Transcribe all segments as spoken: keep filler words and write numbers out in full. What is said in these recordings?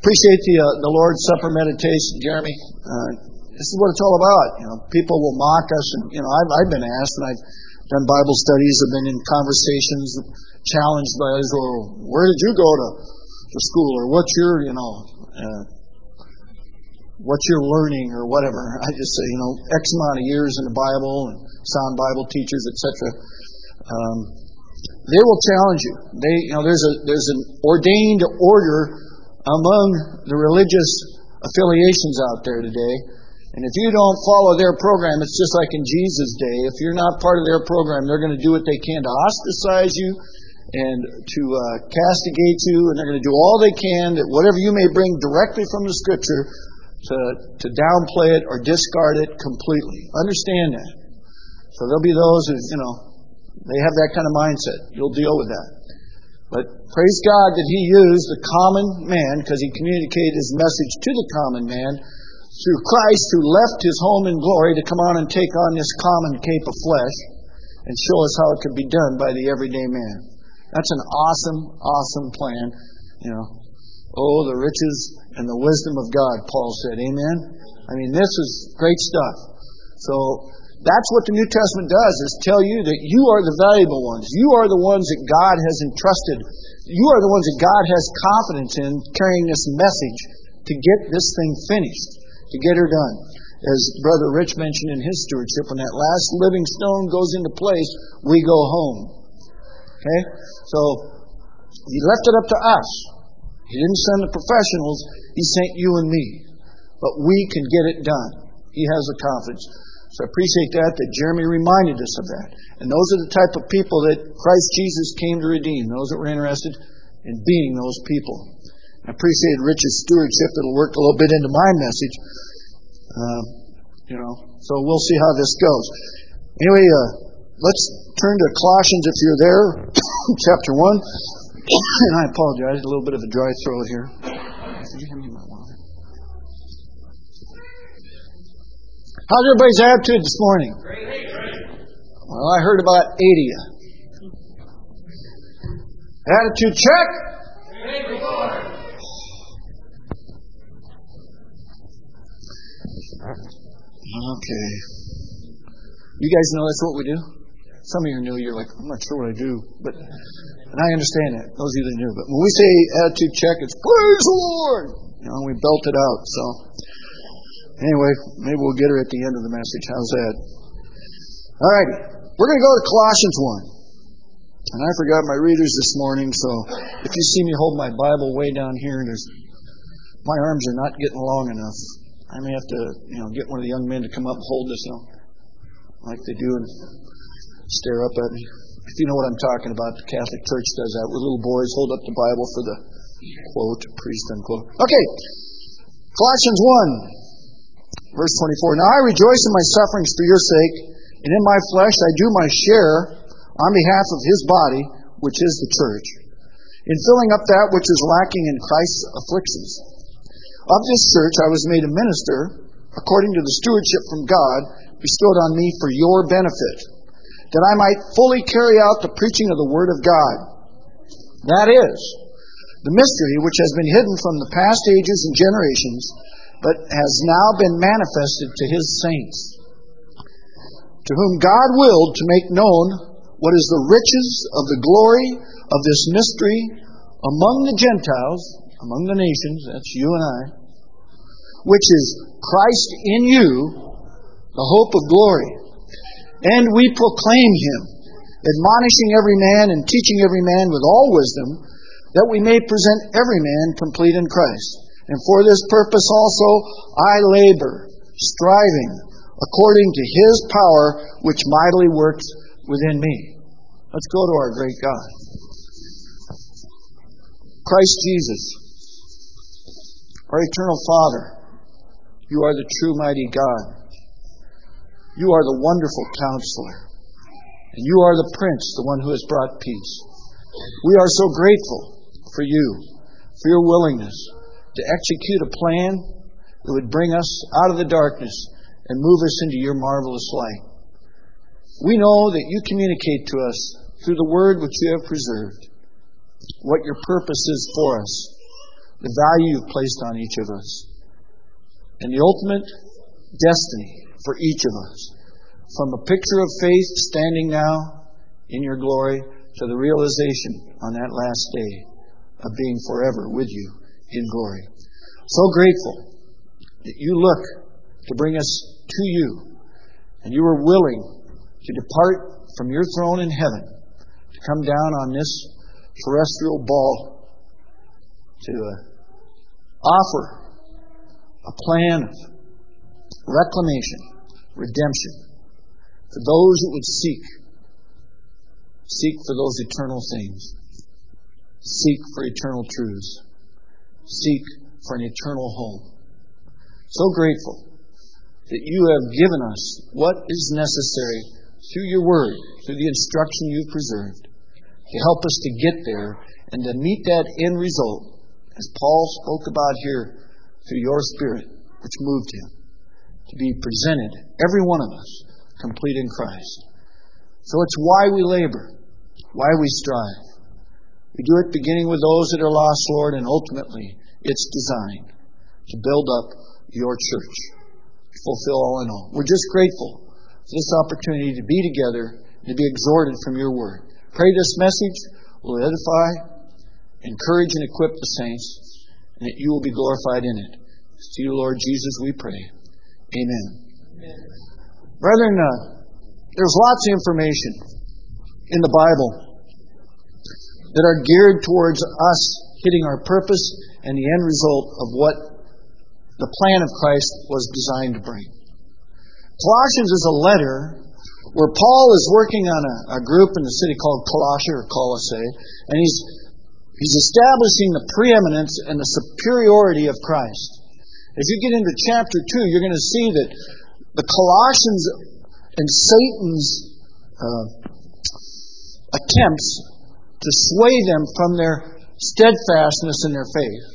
Appreciate the uh, the Lord's Supper meditation, Jeremy. Uh, this is what it's all about. You know, people will mock us, and you know, I've I've been asked, and I've done Bible studies, I've been in conversations, challenged by others. Well, where did you go to, to school, or what's your, you know, uh, what's your learning, or whatever? I just say, you know, X amount of years in the Bible and sound Bible teachers, et cetera. Um, they will challenge you. They, you know, there's a there's an ordained order among the religious affiliations out there today. And if you don't follow their program, it's just like in Jesus' day. If you're not part of their program, they're going to do what they can to ostracize you and to uh, castigate you, and they're going to do all they can that whatever you may bring directly from the Scripture to, to downplay it or discard it completely. Understand that. So there'll be those who, you know, they have that kind of mindset. You'll deal with that. But praise God that He used the common man, because He communicated His message to the common man through Christ, who left His home in glory to come on and take on this common cape of flesh and show us how it could be done by the everyday man. That's an awesome, awesome plan. You know, oh, the riches and the wisdom of God, Paul said. Amen? I mean, this is great stuff. So that's what the New Testament does, is tell you that you are the valuable ones. You are the ones that God has entrusted. You are the ones that God has confidence in carrying this message to get this thing finished, to get her done. As Brother Rich mentioned in his stewardship, when that last living stone goes into place, we go home. Okay? So, He left it up to us. He didn't send the professionals. He sent you and me. But we can get it done. He has the confidence. So I appreciate that, that Jeremy reminded us of that. And those are the type of people that Christ Jesus came to redeem, those that were interested in being those people. I appreciate Rich's stewardship. It'll work a little bit into my message. Uh, you know, so we'll see how this goes. Anyway, uh, let's turn to Colossians if you're there, chapter one. And I apologize, a little bit of a dry throat here. Did you hand me my water? How's everybody's attitude this morning? Well, I heard about eighty of you. Attitude check. Okay. You guys know that's what we do? Some of you are new, you're like, I'm not sure what I do. But and I understand that. Those of you that are new. But when we say attitude check, it's praise the Lord. You know, we belt it out. So anyway, maybe we'll get her at the end of the message. How's that? All righty. We're going to go to Colossians one. And I forgot my readers this morning, so if you see me hold my Bible way down here, there's my arms are not getting long enough. I may have to, you know, get one of the young men to come up and hold this, you know, like they do, and stare up at me. If you know what I'm talking about, the Catholic Church does that, where little boys hold up the Bible for the quote, priest, unquote. Okay, Colossians one. Verse twenty-four, Now I rejoice in my sufferings for your sake, and in my flesh I do my share on behalf of His body, which is the church, in filling up that which is lacking in Christ's afflictions. Of this church I was made a minister, according to the stewardship from God, bestowed on me for your benefit, that I might fully carry out the preaching of the Word of God. That is, the mystery which has been hidden from the past ages and generations, but has now been manifested to His saints, to whom God willed to make known what is the riches of the glory of this mystery among the Gentiles, among the nations, that's you and I, which is Christ in you, the hope of glory. And we proclaim Him, admonishing every man and teaching every man with all wisdom, that we may present every man complete in Christ. And for this purpose also I labor, striving according to His power which mightily works within me. Let's go to our great God. Christ Jesus, our eternal Father, You are the true mighty God. You are the wonderful Counselor. And You are the Prince, the one who has brought peace. We are so grateful for You, for Your willingness to execute a plan that would bring us out of the darkness and move us into Your marvelous light. We know that You communicate to us through the Word which You have preserved what Your purpose is for us, the value you've placed on each of us, and the ultimate destiny for each of us. From a picture of faith standing now in your glory to the realization on that last day of being forever with you in glory. So grateful that you look to bring us to you, and you are willing to depart from your throne in heaven to come down on this terrestrial ball to uh, offer a plan of reclamation, redemption for those that would seek. Seek for those eternal things. Seek for eternal truths. Seek for an eternal home. So grateful that you have given us what is necessary through your word, through the instruction you've preserved, to help us to get there and to meet that end result, as Paul spoke about here, through your Spirit, which moved him, to be presented, every one of us, complete in Christ. So it's why we labor, why we strive. We do it beginning with those that are lost, Lord, and ultimately it's designed to build up your church, to fulfill all in all. We're just grateful for this opportunity to be together and to be exhorted from your word. Pray this message will edify, encourage, and equip the saints, and that you will be glorified in it. It's to you, Lord Jesus, we pray. Amen. Amen. Brethren, uh, there's lots of information in the Bible that are geared towards us hitting our purpose and the end result of what the plan of Christ was designed to bring. Colossians is a letter where Paul is working on a, a group in the city called Colossae or Colossae, and he's he's establishing the preeminence and the superiority of Christ. As you get into chapter two, you're going to see that the Colossians and Satan's uh, attempts to sway them from their steadfastness in their faith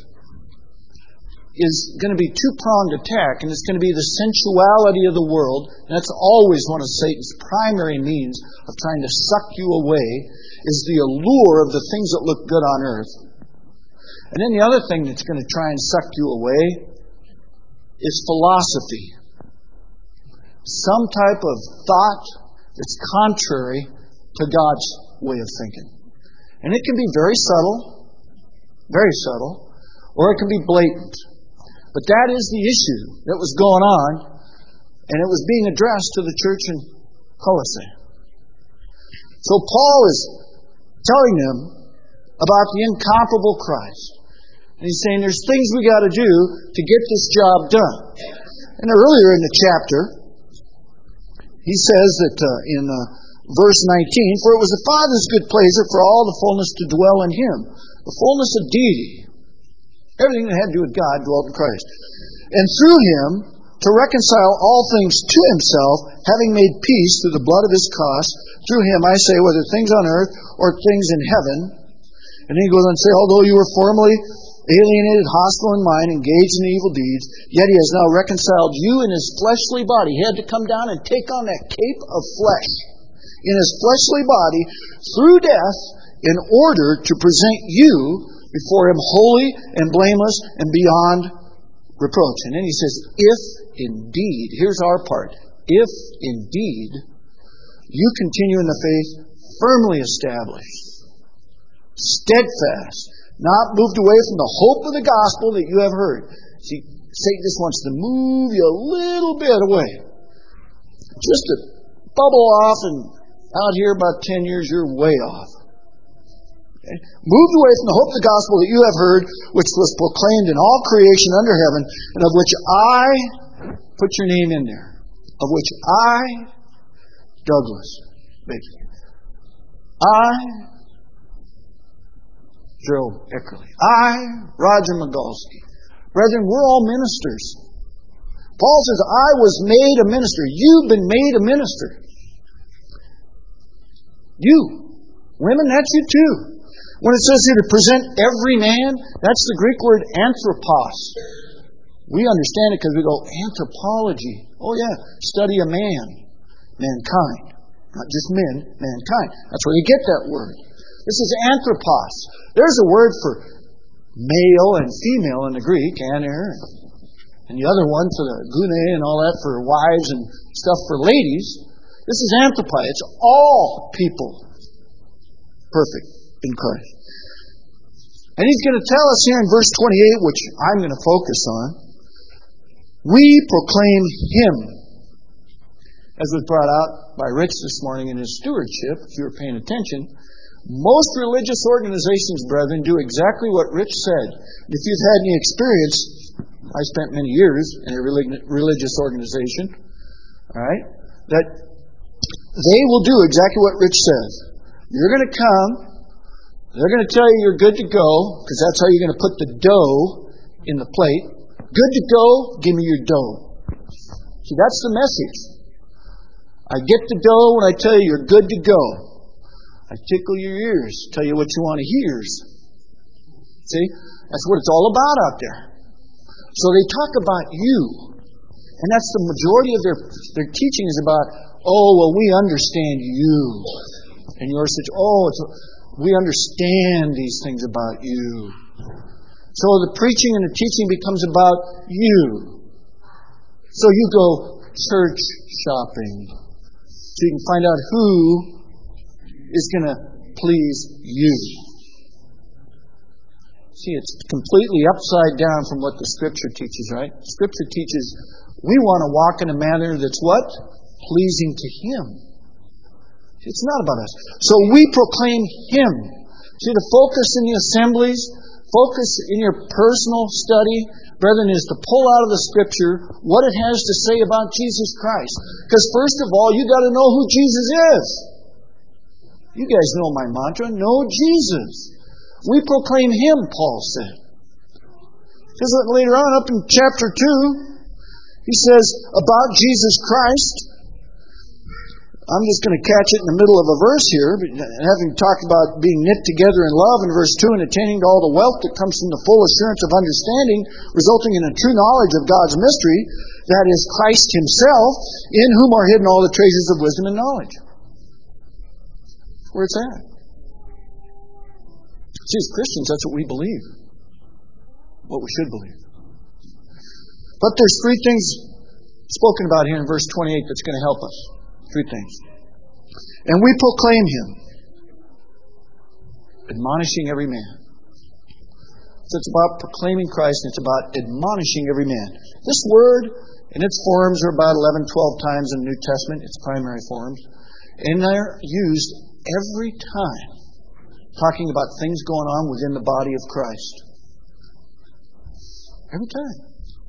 is going to be two-pronged attack, and it's going to be the sensuality of the world, and that's always one of Satan's primary means of trying to suck you away, is the allure of the things that look good on earth. And then the other thing that's going to try and suck you away is philosophy. Some type of thought that's contrary to God's way of thinking. And it can be very subtle, very subtle, or it can be blatant. But that is the issue that was going on, and it was being addressed to the church in Colossae. So Paul is telling them about the incomparable Christ. And he's saying there's things we got to do to get this job done. And earlier in the chapter, he says that uh, in uh, verse nineteen, for it was the Father's good pleasure for all the fullness to dwell in Him, the fullness of deity. Everything that had to do with God dwelt in Christ. And through Him to reconcile all things to Himself, having made peace through the blood of His cross. Through Him, I say, whether things on earth or things in heaven. And then he goes on to say, although you were formerly alienated, hostile in mind, engaged in evil deeds, yet He has now reconciled you in His fleshly body. He had to come down and take on that cape of flesh in His fleshly body through death in order to present you before Him holy and blameless and beyond reproach. And then he says, if indeed, here's our part, if indeed you continue in the faith firmly established, steadfast, not moved away from the hope of the gospel that you have heard. See, Satan just wants to move you a little bit away. Just to bubble off, and out here about ten years, you're way off. Okay? Moved away from the hope of the gospel that you have heard, which was proclaimed in all creation under heaven, and of which I, put your name in there, of which I, Douglas Baker, I, Joe Eckerly, I, Roger Migalski. Brethren, we're all ministers. Paul says, I was made a minister. You've been made a minister. You. Women, that's you too. When it says here to present every man, that's the Greek word anthropos. We understand it because we go, anthropology. Oh yeah, study a man. Mankind. Not just men, mankind. That's where you get that word. This is anthropos. There's a word for male and female in the Greek, aner, and the other one for the gune and all that for wives and stuff for ladies. This is anthropi. It's all people perfect in Christ. And he's going to tell us here in verse twenty-eight, which I'm going to focus on, we proclaim Him. As was brought out by Rich this morning in his stewardship, if you were paying attention, most religious organizations, brethren, do exactly what Rich said. If you've had any experience, I spent many years in a religious organization, all right, that they will do exactly what Rich says. You're going to come, they're going to tell you you're good to go, because that's how you're going to put the dough in the plate. Good to go, give me your dough. See, that's the message. I get the dough when I tell you you're good to go. I tickle your ears, tell you what you want to hear. See? That's what it's all about out there. So they talk about you. And that's the majority of their, their teaching is about, oh, well, we understand you. And your situation, oh, it's, we understand these things about you. So the preaching and the teaching becomes about you. So you go church shopping. So you can find out who is going to please you. See, it's completely upside down from what the Scripture teaches, right? Scripture teaches we want to walk in a manner that's what? Pleasing to Him. It's not about us. So we proclaim Him. See, the focus in the assemblies, focus in your personal study, brethren, is to pull out of the Scripture what it has to say about Jesus Christ. Because first of all, you got to know who Jesus is. You guys know my mantra, know Jesus. We proclaim Him, Paul said. Because later on, up in chapter two, he says about Jesus Christ. I'm just going to catch it in the middle of a verse here, but having talked about being knit together in love in verse two and attaining to all the wealth that comes from the full assurance of understanding, resulting in a true knowledge of God's mystery, that is Christ Himself, in whom are hidden all the treasures of wisdom and knowledge. That's where it's at. See, as Christians, that's what we believe. What we should believe. But there's three things spoken about here in verse twenty-eight that's going to help us. Three things. And we proclaim Him, admonishing every man. So it's about proclaiming Christ, and it's about admonishing every man. This word and its forms are about eleven, twelve times in the New Testament, its primary forms. And they're used every time talking about things going on within the body of Christ. Every time.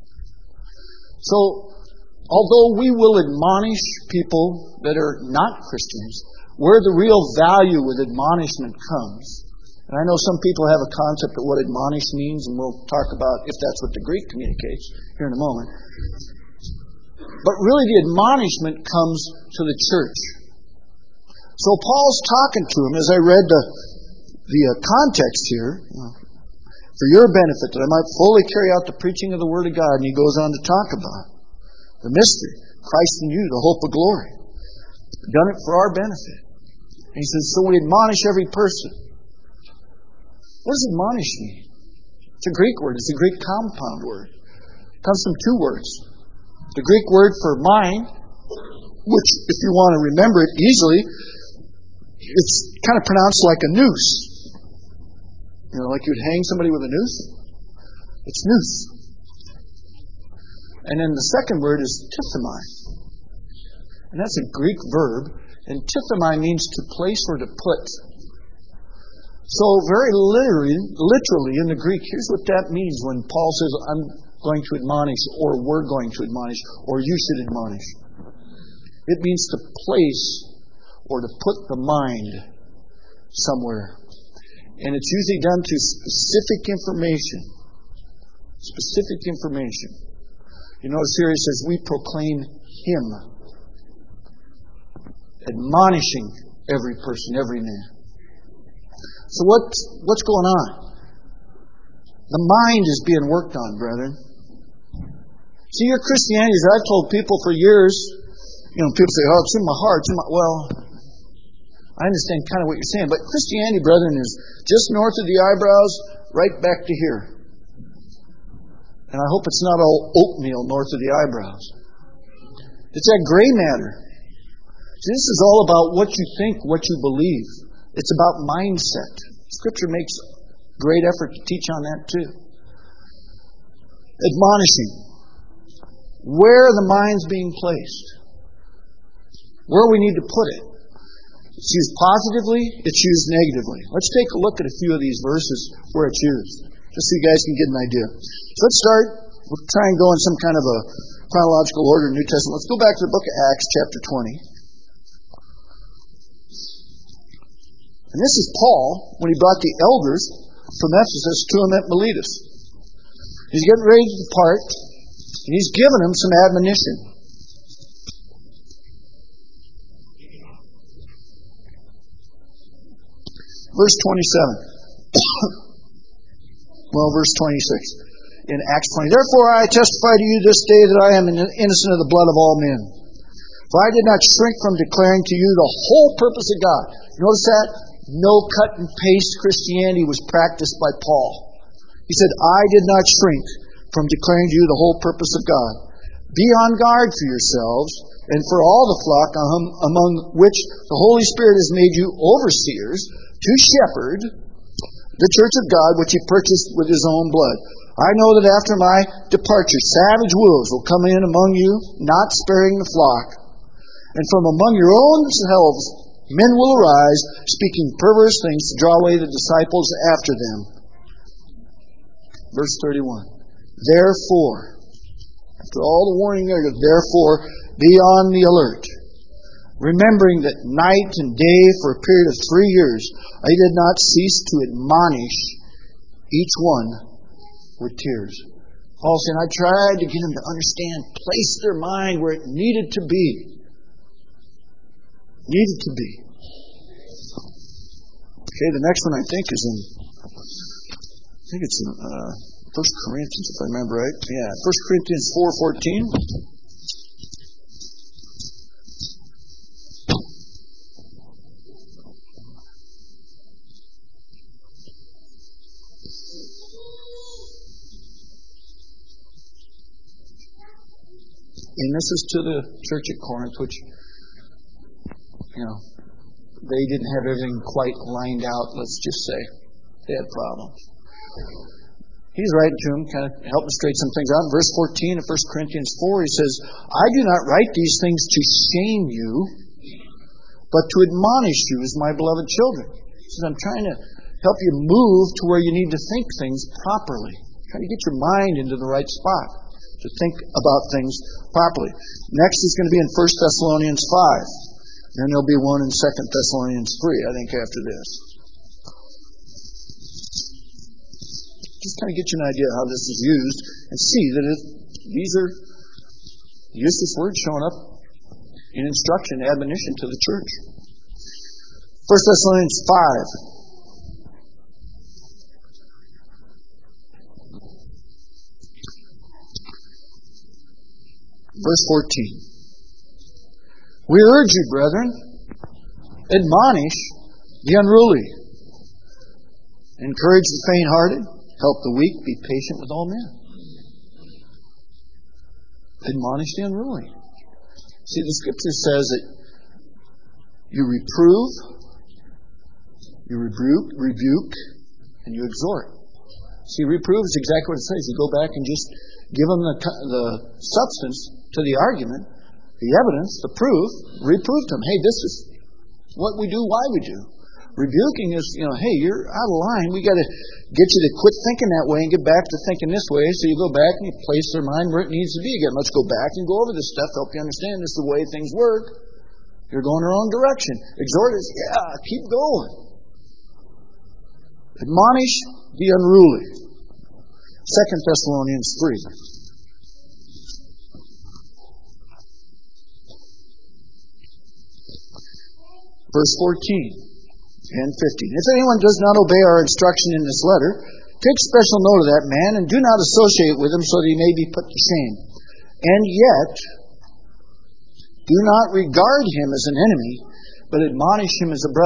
So, although we will admonish people that are not Christians, where the real value with admonishment comes, and I know some people have a concept of what admonish means, and we'll talk about if that's what the Greek communicates here in a moment. But really the admonishment comes to the church. So Paul's talking to him, as I read the, the uh, context here, for your benefit, that I might fully carry out the preaching of the Word of God, and he goes on to talk about the mystery, Christ in you, the hope of glory. Done it for our benefit. And he says, so we admonish every person. What does admonish mean? It's a Greek word. It's a Greek compound word. It comes from two words. The Greek word for mind, which, if you want to remember it easily, it's kind of pronounced like a noose. You know, like you'd hang somebody with a noose. It's noose. And then the second word is tithemi. And that's a Greek verb. And tithemi means to place or to put. So very literally, literally in the Greek, here's what that means when Paul says, I'm going to admonish, or we're going to admonish, or you should admonish. It means to place or to put the mind somewhere. And it's usually done to specific information. Specific information. You notice here it says, we proclaim Him. Admonishing every person, every man. So what, what's going on? The mind is being worked on, brethren. See, your Christianity, as I've told people for years, you know, people say, oh, it's in my heart. It's in my... Well, I understand kind of what you're saying, but Christianity, brethren, is just north of the eyebrows, right back to here. And I hope it's not all oatmeal north of the eyebrows. It's that gray matter. See, this is all about what you think, what you believe. It's about mindset. Scripture makes great effort to teach on that too. Admonishing. Where the mind's being placed. Where we need to put it. It's used positively, it's used negatively. Let's take a look at a few of these verses where it's used, just so you guys can get an idea. So let's start, we'll try and go in some kind of a chronological order in the New Testament. Let's go back to the book of Acts, chapter twenty. And this is Paul, when he brought the elders from Ephesus to him at Miletus. He's getting ready to depart, and he's giving them some admonition. Verse twenty-seven. Well, verse twenty-six. In Acts twenty. Therefore I testify to you this day that I am innocent of the blood of all men. For I did not shrink from declaring to you the whole purpose of God. Notice that? No cut and paste Christianity was practiced by Paul. He said, I did not shrink from declaring to you the whole purpose of God. Be on guard for yourselves and for all the flock among which the Holy Spirit has made you overseers, to shepherd the church of God which he purchased with his own blood. I know that after my departure savage wolves will come in among you, not sparing the flock. And from among your own selves men will arise, speaking perverse things to draw away the disciples after them. Verse thirty-one. Therefore, after all the warning there, therefore be on the alert, remembering that night and day for a period of three years I did not cease to admonish each one with tears. Paul saying, I tried to get them to understand, place their mind where it needed to be. Needed to be. Okay, the next one I think is in, I think it's in uh, First Corinthians, if I remember right. Yeah, First Corinthians four fourteen. And this is to the church at Corinth, which, you know, they didn't have everything quite lined out, let's just say. They had problems. He's writing to them, kind of helping straighten some things out. In verse fourteen of First Corinthians four, he says, I do not write these things to shame you, but to admonish you as my beloved children. He says, I'm trying to help you move to where you need to think things properly. I'm trying to get your mind into the right spot to think about things properly. Next is going to be in First Thessalonians five. Then there'll be one in Second Thessalonians three, I think, after this. Just kind of get you an idea of how this is used and see that it, these are useless words showing up in instruction, admonition to the church. First Thessalonians five. Verse fourteen. We urge you, brethren, admonish the unruly, encourage the faint-hearted, help the weak, be patient with all men. Admonish the unruly. See, the Scripture says that you reprove, you rebuke, rebuke, and you exhort. See, reprove is exactly what it says. You go back and just give them the, the substance to the argument, the evidence, the proof, reprove them. Hey, this is what we do, why we do. Rebuking is, you know, hey, you're out of line. We got to get you to quit thinking that way and get back to thinking this way. So you go back and you place their mind where it needs to be again. Let's go back and go over this stuff, help you understand this is the way things work. You're going the wrong direction. Exhort is, yeah, keep going. Admonish the unruly. Second Thessalonians three. Verse fourteen and fifteen. If anyone does not obey our instruction in this letter, take special note of that man and do not associate with him so that he may be put to shame. And yet, do not regard him as an enemy, but admonish him as a brother.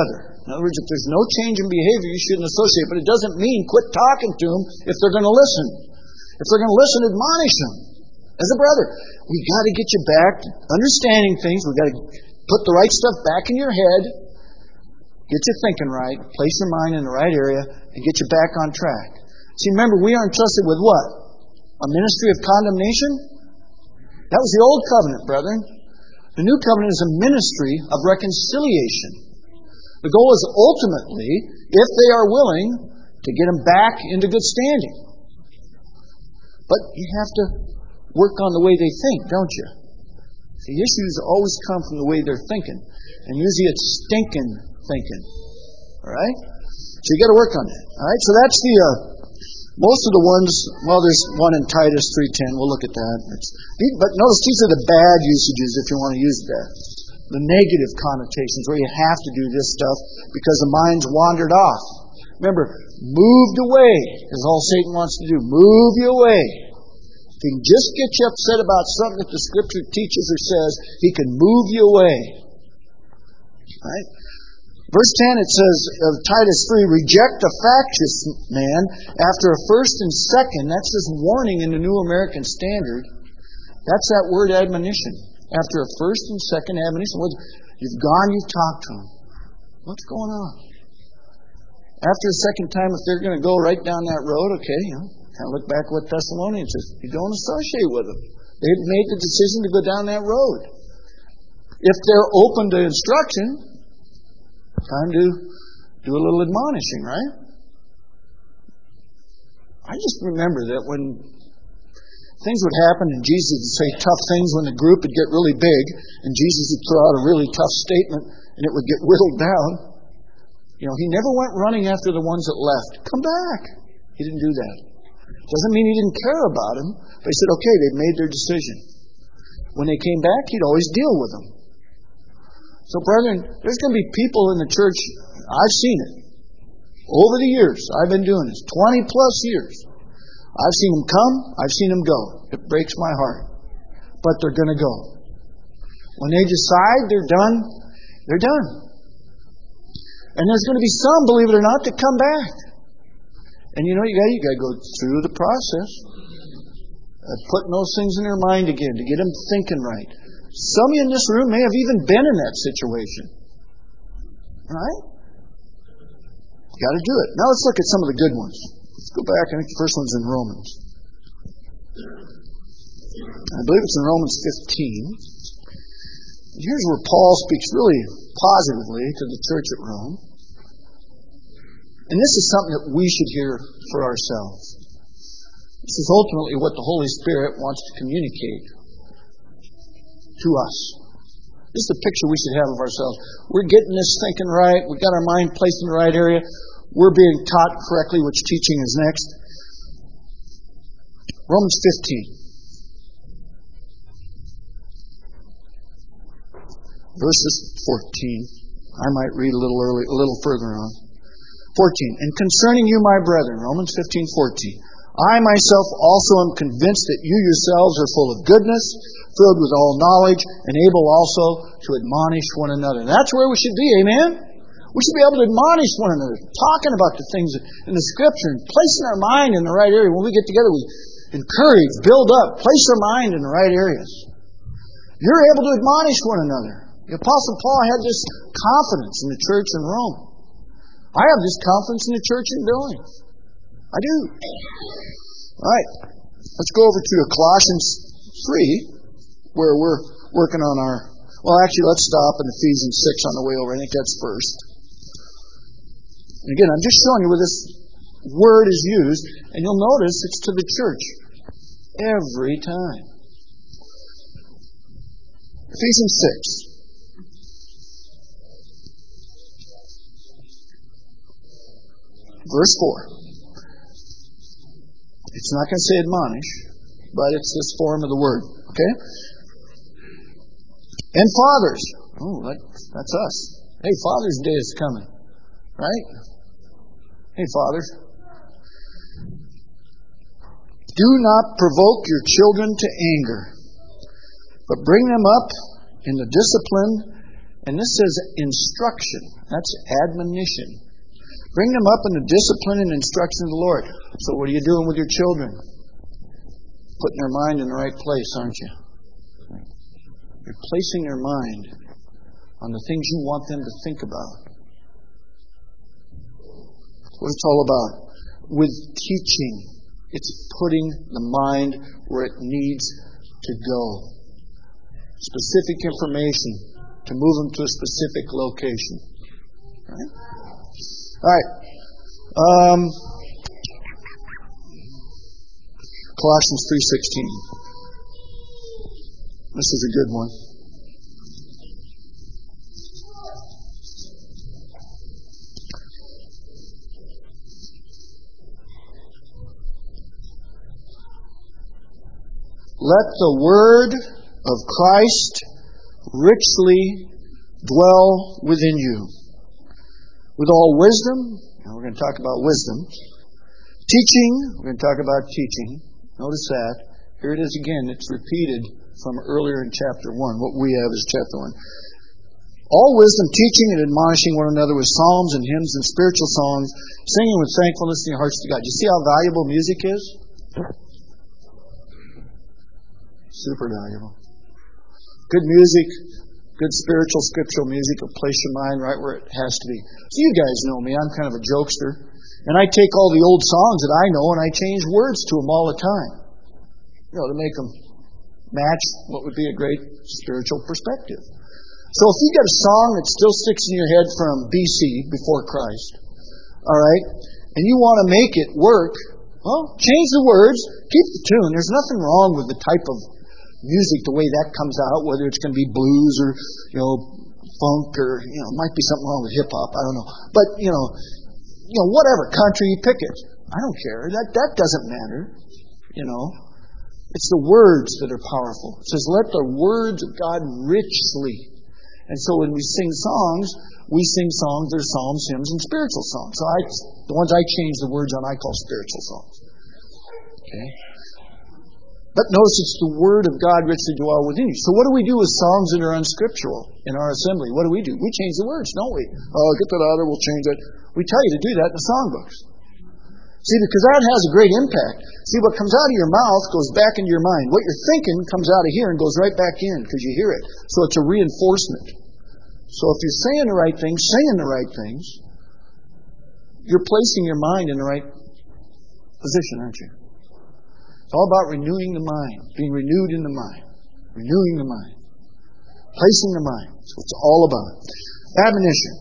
In other words, if there's no change in behavior, you shouldn't associate. But it doesn't mean quit talking to them if they're going to listen. If they're going to listen, admonish them. As a brother, we got to get you back to understanding things. We got to put the right stuff back in your head. Get you thinking right. Place your mind in the right area and get you back on track. See, remember, we are entrusted with what? A ministry of condemnation? That was the old covenant, brethren. The new covenant is a ministry of reconciliation. The goal is ultimately, if they are willing, to get them back into good standing. But you have to work on the way they think, don't you? The issues always come from the way they're thinking. And usually it's stinking thinking. Alright? So you got to work on that. Alright? So that's the... Uh, most of the ones... Well, there's one in Titus three ten. We'll look at that. It's, but notice these are the bad usages if you want to use that. The negative connotations where you have to do this stuff because the mind's wandered off. Remember, moved away is all Satan wants to do. Move you away. If he can just get you upset about something that the Scripture teaches or says, he can move you away. Right? Verse ten, it says of Titus three, reject a factious man after a first and second. That's this warning in the New American Standard. That's that word admonition. After a first and second admonition. You've gone, you've talked to him. What's going on? After a second time, if they're going to go right down that road, okay, you know, kind of look back at what Thessalonians says. You don't associate with them. They've made the decision to go down that road. If they're open to instruction, time to do a little admonishing, right? I just remember that when things would happen and Jesus would say tough things when the group would get really big and Jesus would throw out a really tough statement and it would get whittled down. You know, he never went running after the ones that left. Come back. He didn't do that. Doesn't mean he didn't care about them, but he said, okay, they've made their decision. When they came back, he'd always deal with them. So, brethren, there's going to be people in the church, I've seen it, over the years. I've been doing this, twenty plus years. I've seen them come, I've seen them go. It breaks my heart. But they're going to go. When they decide they're done, they're done. And there's going to be some, believe it or not, that come back. And you know, you got you got to go through the process of putting those things in their mind again to get them thinking right. Some of you in this room may have even been in that situation. Right? You got to do it. Now let's look at some of the good ones. Let's go back. I think the first one's in Romans. I believe it's in Romans fifteen. And here's where Paul speaks really positively to the church at Rome. And this is something that we should hear for ourselves. This is ultimately what the Holy Spirit wants to communicate to us. This is the picture we should have of ourselves. We're getting this thinking right. We've got our mind placed in the right area. We're being taught correctly, which teaching is next. Romans fifteen. Verses fourteen. I might read a little early, a little further on. fourteen. And concerning you, my brethren, Romans fifteen fourteen. I myself also am convinced that you yourselves are full of goodness, filled with all knowledge, and able also to admonish one another. That's where we should be, amen? We should be able to admonish one another, talking about the things in the Scripture, and placing our mind in the right area. When we get together, we encourage, build up, place our mind in the right areas. You're able to admonish one another. The Apostle Paul had this confidence in the church in Rome. I have this confidence in the church in Billings. I do. All right. Let's go over to Colossians three, where we're working on our... Well, actually, let's stop in Ephesians six on the way over. I think that's first. And again, I'm just showing you where this word is used, and you'll notice it's to the church every time. Ephesians six. Verse four. It's not going to say admonish, but it's this form of the word. Okay? And fathers. Oh, that, that's us. Hey, Father's Day is coming. Right? Hey, fathers. Do not provoke your children to anger, but bring them up in the discipline And this says instruction. That's admonition. Bring them up in the discipline and instruction of the Lord. So what are you doing with your children? Putting their mind in the right place, aren't you? You're placing their mind on the things you want them to think about. What it's all about. With teaching, it's putting the mind where it needs to go. Specific information to move them to a specific location. Right? All right. Um, Colossians three sixteen. This is a good one. Let the word of Christ richly dwell within you, with all wisdom. Now we're going to talk about wisdom. Teaching. We're going to talk about teaching. Notice that. Here it is again. It's repeated from earlier in chapter one. What we have is chapter one. All wisdom, teaching and admonishing one another with psalms and hymns and spiritual songs, singing with thankfulness in your hearts to God. You see how valuable music is? Super valuable. Good music, good spiritual, scriptural music will place your mind right where it has to be. So you guys know me. I'm kind of a jokester. And I take all the old songs that I know and I change words to them all the time. You know, to make them match what would be a great spiritual perspective. So if you got a song that still sticks in your head from B C, before Christ, all right, and you want to make it work, well, change the words, keep the tune. There's nothing wrong with the type of music, the way that comes out, whether it's going to be blues or, you know, funk or, you know, might be something wrong with hip hop. I don't know. But, you know, you know, whatever, country, you pick it. I don't care. That, that doesn't matter. You know, it's the words that are powerful. It says, let the words of God richly. And so when we sing songs, we sing songs, there's psalms, hymns, and spiritual songs. So I, the ones I change the words on, I call spiritual songs. Okay? But notice it's the Word of God richly dwell within you. So what do we do with songs that are unscriptural in our assembly? What do we do? We change the words, don't we? Oh, get that out, or we'll change it. We tell you to do that in the songbooks. See, because that has a great impact. See, what comes out of your mouth goes back into your mind. What you're thinking comes out of here and goes right back in because you hear it. So it's a reinforcement. So if you're saying the right things, saying the right things, you're placing your mind in the right position, aren't you? It's all about renewing the mind, being renewed in the mind, renewing the mind, placing the mind. That's what it's all about. Admonition.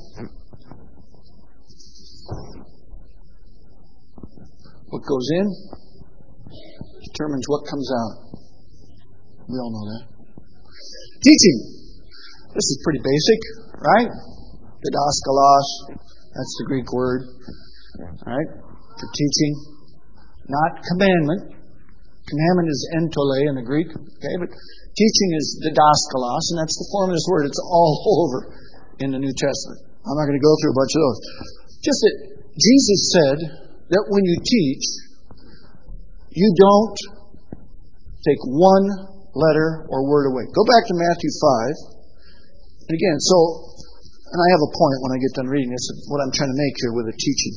What goes in determines what comes out. We all know that. Teaching. This is pretty basic, right? Didaskalos. That's the Greek word. All right? For teaching. Not commandment. Commandment is entole in the Greek. Okay? But teaching is didaskalos, and that's the form of this word. It's all over in the New Testament. I'm not going to go through a bunch of those. Just that Jesus said that when you teach, you don't take one letter or word away. Go back to Matthew five. And again, so, and I have a point when I get done reading this, of what I'm trying to make here with the teaching.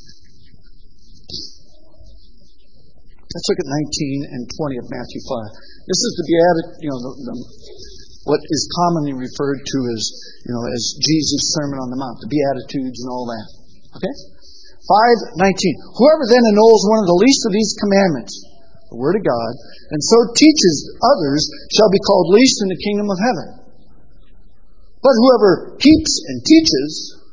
Let's look at nineteen and twenty of Matthew five. This is the beati- you know, the, the, what is commonly referred to as, you know, as Jesus' Sermon on the Mount, the Beatitudes and all that. Okay? five nineteen. Whoever then annuls one of the least of these commandments, the Word of God, and so teaches others, shall be called least in the kingdom of heaven. But whoever keeps and teaches,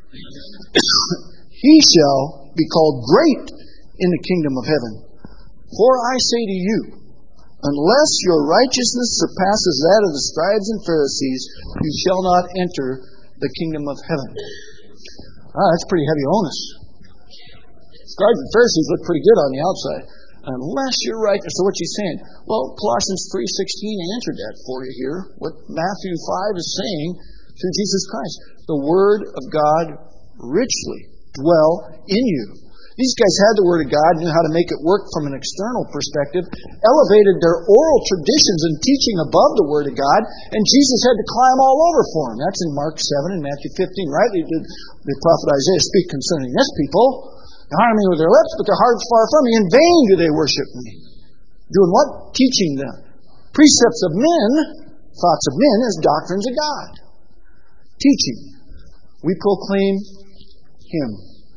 he shall be called great in the kingdom of heaven. For I say to you, unless your righteousness surpasses that of the scribes and Pharisees, you shall not enter the kingdom of heaven. Ah, that's pretty heavy onus. Scribes and Pharisees look pretty good on the outside. Unless you're right. So what's he saying? Well, Colossians three sixteen answered that for you here. What Matthew five is saying through Jesus Christ. The Word of God richly dwell in you. These guys had the Word of God, knew how to make it work from an external perspective, elevated their oral traditions and teaching above the Word of God, and Jesus had to climb all over for them. That's in Mark seven and Matthew fifteen. Rightly did the prophet Isaiah speak concerning this people. They honor me with their lips, but their hearts far from me. In vain do they worship me. Doing what? Teaching the precepts of men, thoughts of men, as doctrines of God. Teaching. We proclaim Him.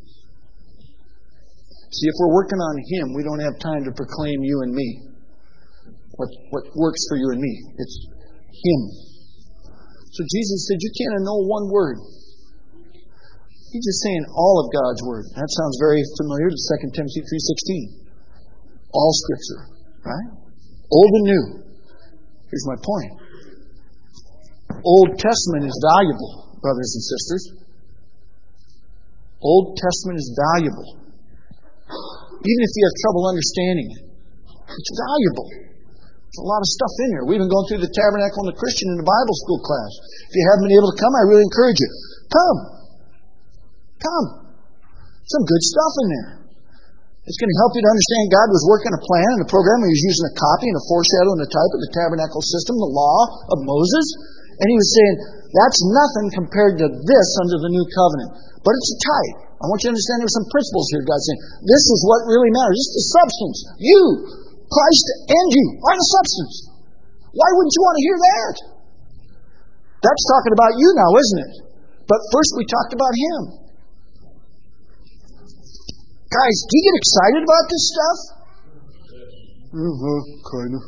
See, if we're working on Him, we don't have time to proclaim you and me. What, what works for you and me. It's Him. So Jesus said, you can't know one word. He's just saying all of God's Word. That sounds very familiar to Second Timothy three sixteen. All Scripture. Right? Old and new. Here's my point. Old Testament is valuable, brothers and sisters. Old Testament is valuable. Even if you have trouble understanding it. It's valuable. There's a lot of stuff in here. We've been going through the Tabernacle and the Christian in the Bible school class. If you haven't been able to come, I really encourage you. Come. Come. Some good stuff in there. It's going to help you to understand God was working a plan and a program. He was using a copy and a foreshadow and a type of the tabernacle system, the law of Moses. And He was saying, that's nothing compared to this under the new covenant. But it's a type. I want you to understand there's some principles here. God's saying, this is what really matters. This is the substance. You, Christ and you, are the substance. Why wouldn't you want to hear that? That's talking about you now, isn't it? But first we talked about Him. Guys, do you get excited about this stuff? Uh-huh, kind of.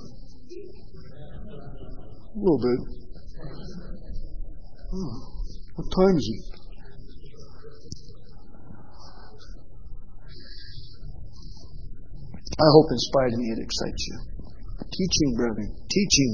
A little bit. Oh, what time is it? I hope in spite of me it excites you. Teaching, brethren. Teaching.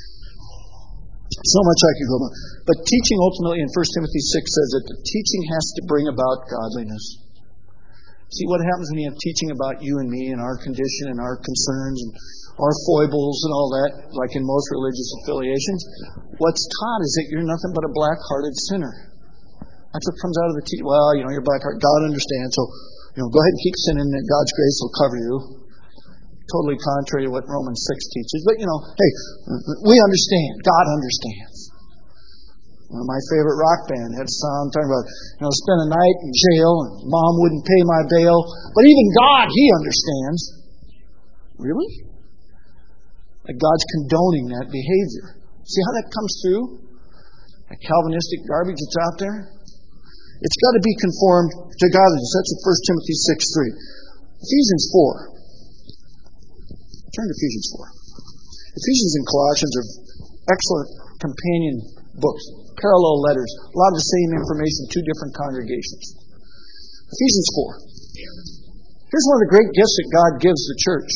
So much I could go about. But teaching ultimately in First Timothy six says that the teaching has to bring about godliness. See what happens when you have teaching about you and me and our condition and our concerns and our foibles and all that, like in most religious affiliations. What's taught is that you're nothing but a black-hearted sinner. That's what comes out of the teaching. Well, you know, you're black-hearted. God understands. So, you know, go ahead and keep sinning and God's grace will cover you. Totally contrary to what Romans six teaches. But, you know, hey, we understand. God understands. One of my favorite rock band had a song talking about, you know, spend a night in jail and mom wouldn't pay my bail. But even God, He understands. Really? Like God's condoning that behavior. See how that comes through? That Calvinistic garbage that's out there? It's got to be conformed to godliness. That's in First Timothy six three. Ephesians four. Turn to Ephesians four. Ephesians and Colossians are excellent companion books. Parallel letters. A lot of the same information, two different congregations. Ephesians four. Here's one of the great gifts that God gives the church.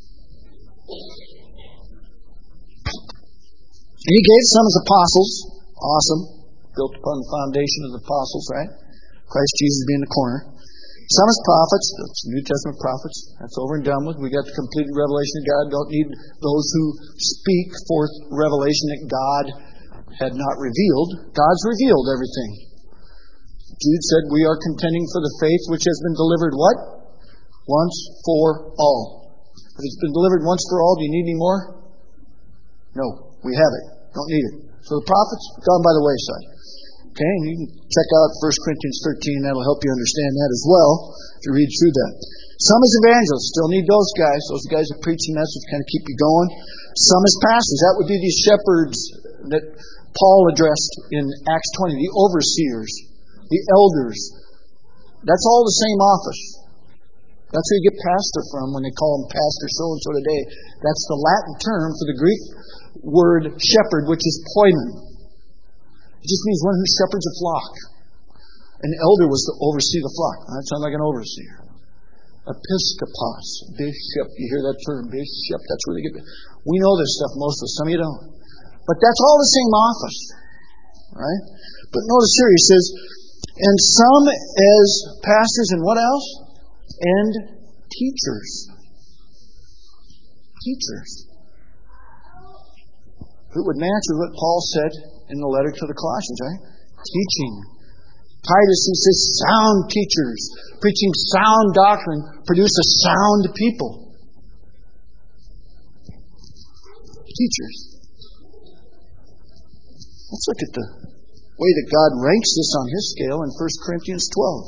And He gave some as apostles. Awesome. Built upon the foundation of the apostles, right? Christ Jesus being the corner. Some as prophets. That's New Testament prophets. That's over and done with. We got the completed revelation of God. Don't need those who speak forth revelation that God had not revealed. God's revealed everything. Jude said, we are contending for the faith which has been delivered what? Once for all. If it's been delivered once for all, do you need any more? No, we have it. Don't need it. So the prophets, gone by the wayside. Okay, and you can check out First Corinthians thirteen. That'll help you understand that as well, if you read through that. Some as evangelists. Still need those guys. Those guys that preach the message, kind of keep you going. Some as pastors. That would be these shepherds that Paul addressed in Acts twenty, the overseers, the elders. That's all the same office. That's where you get pastor from when they call them pastor so-and-so today. That's the Latin term for the Greek word shepherd, which is poimen. It just means one who shepherds a flock. An elder was to oversee the flock. That sounds like an overseer. Episkopos, bishop. You hear that term, bishop? That's where they get it. We know this stuff, most of us. Some of you don't. But that's all the same office. Right? But notice here, he says, and some as pastors and what else? And teachers. Teachers. It would match with what Paul said in the letter to the Colossians, right? Teaching. Titus, he says, sound teachers, preaching sound doctrine, produce a sound people. Teachers. Let's look at the way that God ranks this on His scale in First Corinthians twelve.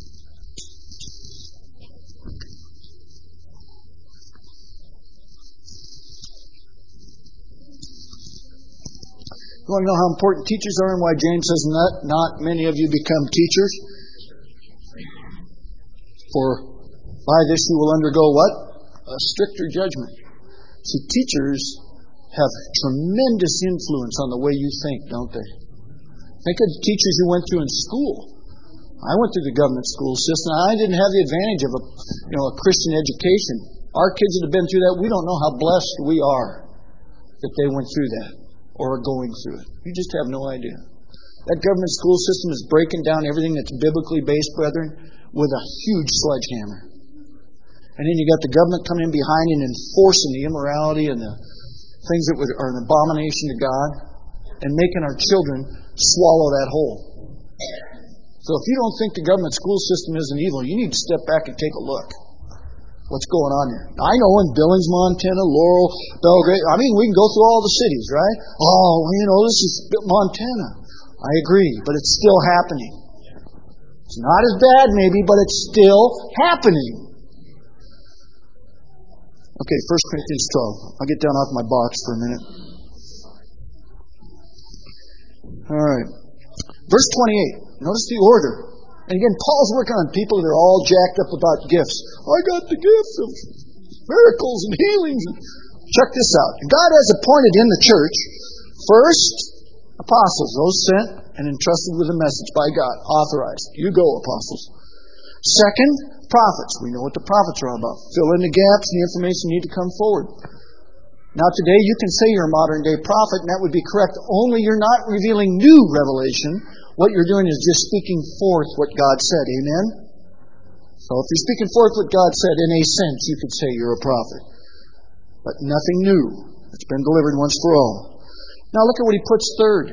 You want to know how important teachers are and why James says not, not many of you become teachers? For by this you will undergo what? A stricter judgment. See, teachers have tremendous influence on the way you think, don't they? Think of the teachers you went through in school. I went through the government school system. I didn't have the advantage of a, you know, a Christian education. Our kids that have been through that, we don't know how blessed we are that they went through that or are going through it. You just have no idea. That government school system is breaking down everything that's biblically based, brethren, with a huge sledgehammer. And then you got the government coming in behind and enforcing the immorality and the things that are an abomination to God and making our children swallow that whole. So if you don't think the government school system isn't evil, you need to step back and take a look. What's going on here? I know in Billings, Montana, Laurel, Belgrade, I mean, we can go through all the cities, right? Oh, well, you know, this is Montana. I agree, but it's still happening. It's not as bad maybe, but it's still happening. Okay, First Corinthians twelve. I'll get down off my box for a minute. All right. Verse twenty-eight. Notice the order. And again, Paul's working on people that are all jacked up about gifts. I got the gifts of miracles and healings. Check this out. God has appointed in the church, first, apostles, those sent and entrusted with a message by God, authorized. You go, apostles. Second, prophets. We know what the prophets are all about. Fill in the gaps and the information need to come forward. Now today you can say you're a modern day prophet, and that would be correct, only you're not revealing new revelation. What you're doing is just speaking forth what God said. Amen? So if you're speaking forth what God said, in a sense, you could say you're a prophet. But nothing new. It's been delivered once for all. Now look at what he puts third.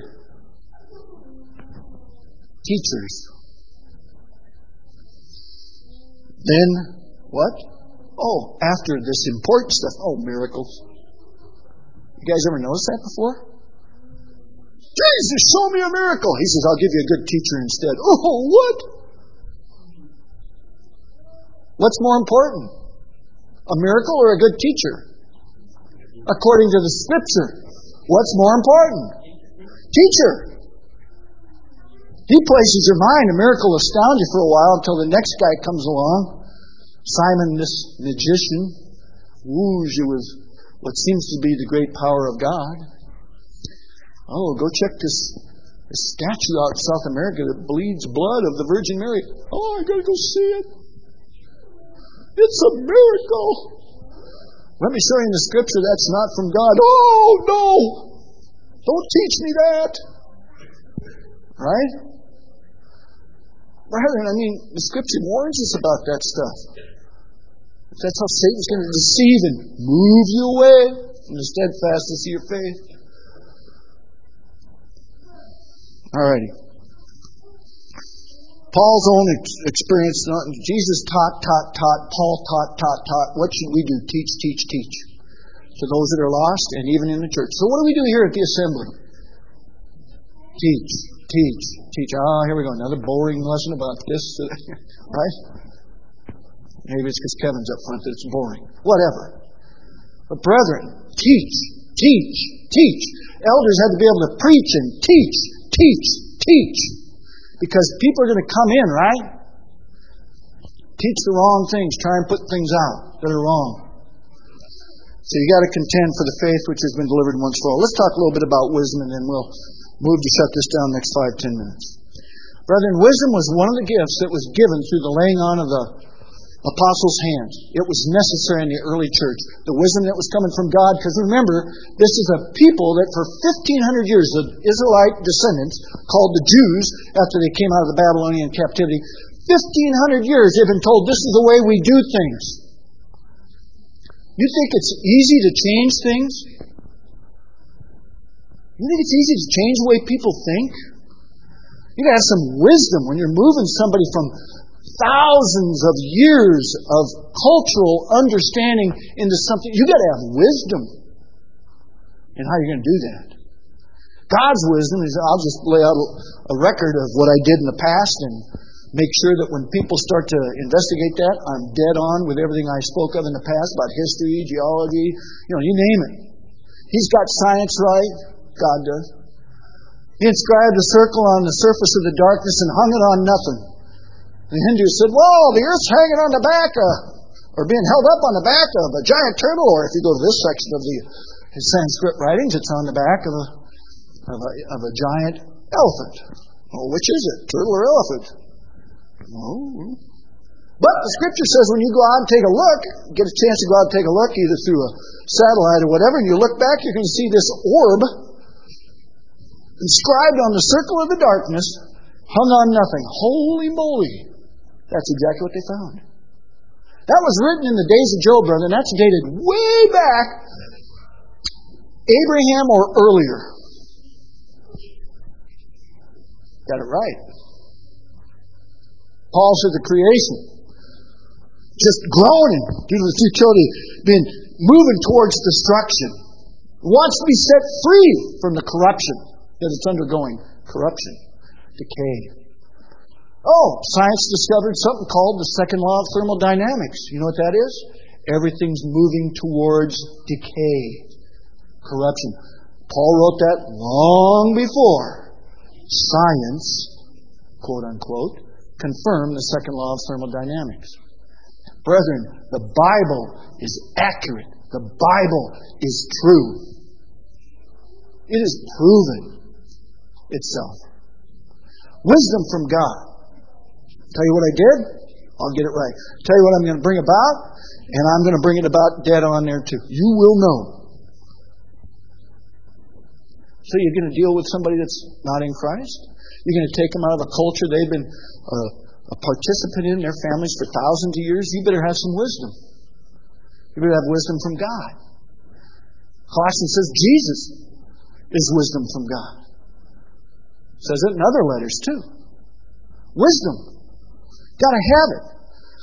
Teachers. Then, what? Oh, after this important stuff. Oh, miracles. You guys ever noticed that before? Jesus, show me a miracle. He says, I'll give you a good teacher instead. Oh, what? What's more important? A miracle or a good teacher? According to the Scripture. What's more important? Teacher. He places your mind. A miracle will astound you for a while until the next guy comes along. Simon, this magician, woos you with what seems to be the great power of God. Oh, go check this, this statue out in South America that bleeds blood of the Virgin Mary. Oh, I gotta go see it. It's a miracle. Let me show you in the Scripture that's not from God. Oh, no! Don't teach me that. Right? Brethren, I mean, the Scripture warns us about that stuff. That's how Satan's going to deceive and move you away from the steadfastness of your faith. Alrighty. Paul's own ex- experience, Jesus taught, taught, taught, Paul taught, taught, taught. What should we do? Teach, teach, teach. To those that are lost and even in the church. So what do we do here at the assembly? Teach, teach, teach. Ah, here we go. Another boring lesson about this. Right? Maybe it's because Kevin's up front that it's boring. Whatever. But brethren, teach, teach, teach. Elders have to be able to preach and teach. Teach, teach. Because people are going to come in, right? Teach the wrong things. Try and put things out that are wrong. So you got to contend for the faith which has been delivered once for all. Let's talk a little bit about wisdom and then we'll move to shut this down next five, ten minutes. Brethren, wisdom was one of the gifts that was given through the laying on of the apostles' hands. It was necessary in the early church. The wisdom that was coming from God, because remember, this is a people that for fifteen hundred years, the Israelite descendants, called the Jews, after they came out of the Babylonian captivity, fifteen hundred years they've been told this is the way we do things. You think it's easy to change things? You think it's easy to change the way people think? You got to have some wisdom when you're moving somebody from thousands of years of cultural understanding into something. You got to have wisdom in how you're going to do that. God's wisdom is, I'll just lay out a record of what I did in the past and make sure that when people start to investigate that, I'm dead on with everything I spoke of in the past about history, geology, you know, you name it. He's got science right. God does. He inscribed a circle on the surface of the darkness and hung it on nothing. The Hindus said, well, the earth's hanging on the back of, or being held up on the back of a giant turtle, or if you go to this section of the Sanskrit writings, it's on the back of a, of a, of a giant elephant. Well, which is it, turtle or elephant? No. But the Scripture says when you go out and take a look, get a chance to go out and take a look, either through a satellite or whatever, and you look back, you're going to see this orb inscribed on the circle of the darkness, hung on nothing. Holy moly. That's exactly what they found. That was written in the days of Job, brother, and that's dated way back, Abraham or earlier. Got it right. Paul said the creation, just groaning due to the futility, been moving towards destruction. It wants to be set free from the corruption that it's undergoing. Corruption, decay. Oh, science discovered something called the second law of thermodynamics. You know what that is? Everything's moving towards decay, corruption. Paul wrote that long before science, quote unquote, confirmed the second law of thermodynamics. Brethren, the Bible is accurate. The Bible is true. It has proven itself. Wisdom from God. Tell you what I did, I'll get it right. Tell you what I'm going to bring about, and I'm going to bring it about dead on there too. You will know. So you're going to deal with somebody that's not in Christ? You're going to take them out of a culture they've been uh, a participant in, their families for thousands of years? You better have some wisdom. You better have wisdom from God. Colossians says Jesus is wisdom from God. It says it in other letters too. Wisdom. Got to have it.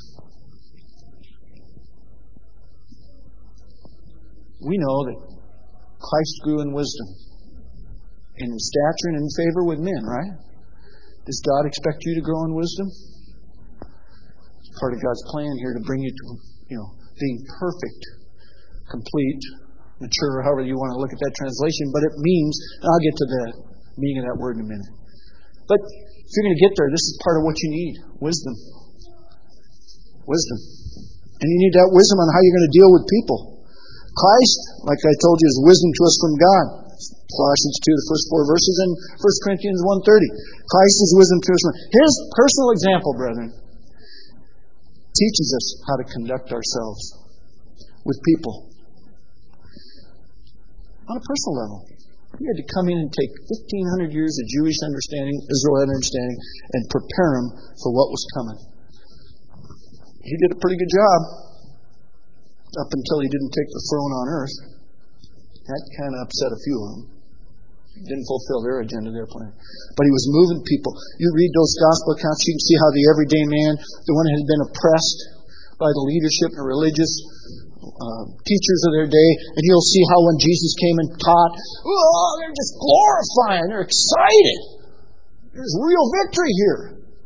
We know that Christ grew in wisdom and in stature and in favor with men, right? Does God expect you to grow in wisdom? It's part of God's plan here to bring you to, you know, being perfect, complete, mature, however you want to look at that translation. But it means, and I'll get to the meaning of that word in a minute. But if you're going to get there, this is part of what you need. Wisdom. Wisdom. And you need that wisdom on how you're going to deal with people. Christ, like I told you, is wisdom to us from God. Colossians two, the first four verses, and First Corinthians one thirty. Christ is wisdom to us from God. His personal example, brethren, teaches us how to conduct ourselves with people. On a personal level. He had to come in and take fifteen hundred years of Jewish understanding, Israelite understanding, and prepare them for what was coming. He did a pretty good job up until he didn't take the throne on earth. That kind of upset a few of them. Didn't fulfill their agenda, their plan. But he was moving people. You read those gospel accounts, you can see how the everyday man, the one who had been oppressed by the leadership and religious uh, teachers of their day, and you'll see how when Jesus came and taught, oh, they're just glorifying, they're excited. There's real victory here.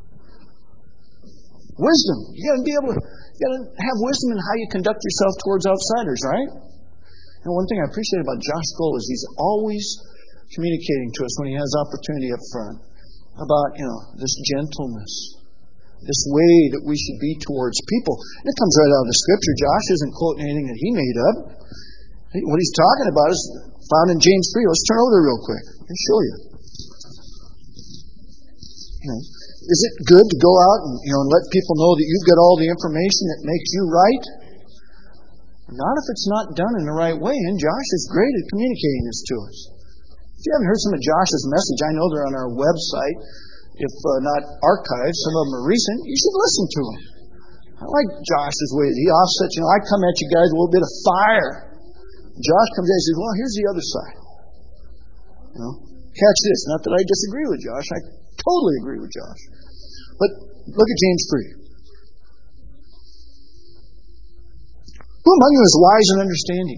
Wisdom. You got to be able to, you got to have wisdom in how you conduct yourself towards outsiders, right? And one thing I appreciate about Josh Gold is he's always communicating to us when he has opportunity up front about, you know, this gentleness, this way that we should be towards people. And it comes right out of the Scripture. Josh isn't quoting anything that he made up. What he's talking about is found in James three. Let's turn over there real quick. I'll show you. You know, is it good to go out and, you know, and let people know that you've got all the information that makes you right? Not if it's not done in the right way. And Josh is great at communicating this to us. If you haven't heard some of Josh's message, I know they're on our website. If uh, not archived, some of them are recent, you should listen to them. I like Josh's way. He offsets, you know, I come at you guys with a little bit of fire. Josh comes in and says, well, here's the other side. You know, catch this. Not that I disagree with Josh. I Totally agree with Josh. But look at James three. Who among you is wise and understanding?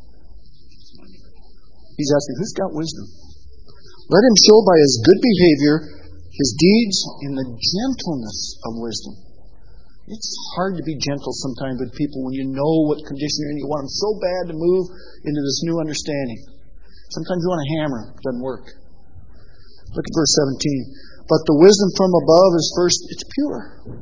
He's asking, who's got wisdom? Let him show by his good behavior his deeds in the gentleness of wisdom. It's hard to be gentle sometimes with people when you know what condition you're in. You want them so bad to move into this new understanding. Sometimes you want to hammer. It doesn't work. Look at verse seventeen. But the wisdom from above is first, it's pure.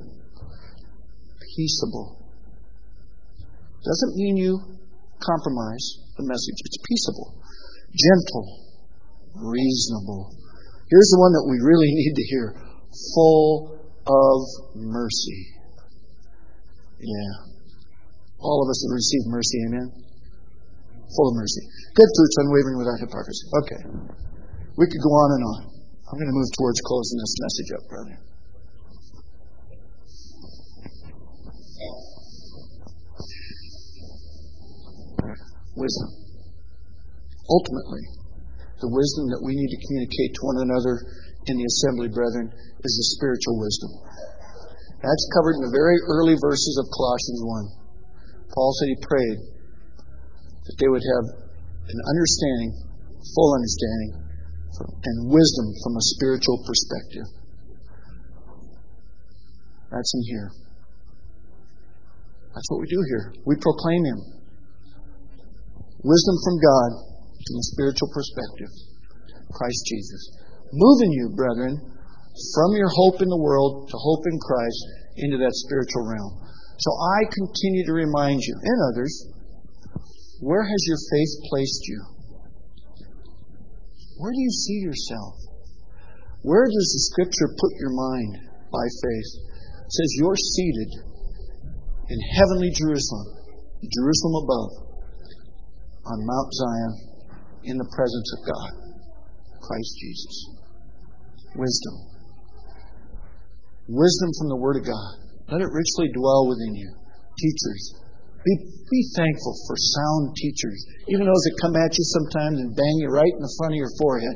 Peaceable. Doesn't mean you compromise the message. It's peaceable. Gentle. Reasonable. Here's the one that we really need to hear. Full of mercy. Yeah. All of us have received mercy, amen? Full of mercy. Good fruits, unwavering without hypocrisy. Okay. We could go on and on. I'm going to move towards closing this message up, brother. Wisdom. Ultimately, the wisdom that we need to communicate to one another in the assembly, brethren, is the spiritual wisdom. That's covered in the very early verses of Colossians one. Paul said he prayed that they would have an understanding, full understanding, and wisdom from a spiritual perspective. That's in here. That's what we do here. We proclaim Him. Wisdom from God from a spiritual perspective. Christ Jesus. Moving you, brethren, from your hope in the world to hope in Christ into that spiritual realm. So I continue to remind you, and others, where has your faith placed you? Where do you see yourself? Where does the Scripture put your mind by faith? It says you're seated in heavenly Jerusalem, Jerusalem above, on Mount Zion, in the presence of God, Christ Jesus. Wisdom. Wisdom from the Word of God. Let it richly dwell within you. Teachers. Be, be thankful for sound teachers, even those that come at you sometimes and bang you right in the front of your forehead.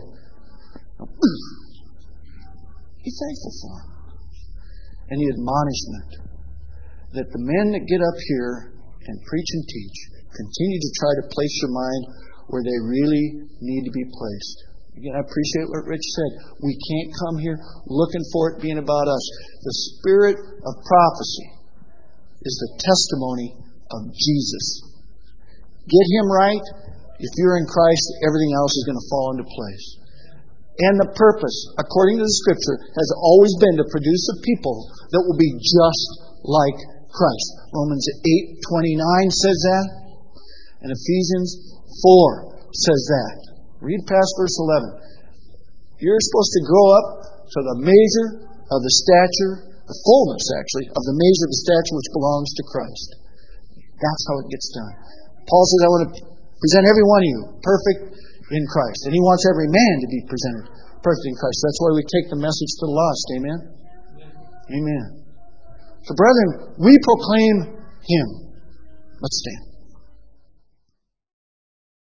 Be thankful for them. And the admonishment that the men that get up here and preach and teach continue to try to place your mind where they really need to be placed. Again, I appreciate what Rich said. We can't come here looking for it being about us. The spirit of prophecy is the testimony of Jesus. Get Him right. If you're in Christ, everything else is going to fall into place. And the purpose, according to the Scripture, has always been to produce a people that will be just like Christ. Romans eight twenty-nine says that. And Ephesians four says that. Read past verse eleven. You're supposed to grow up to the measure of the stature, the fullness actually, of the measure of the stature which belongs to Christ. That's how it gets done. Paul says, I want to present every one of you perfect in Christ. And he wants every man to be presented perfect in Christ. That's why we take the message to the lost. Amen? Amen. So brethren, we proclaim Him. Let's stand.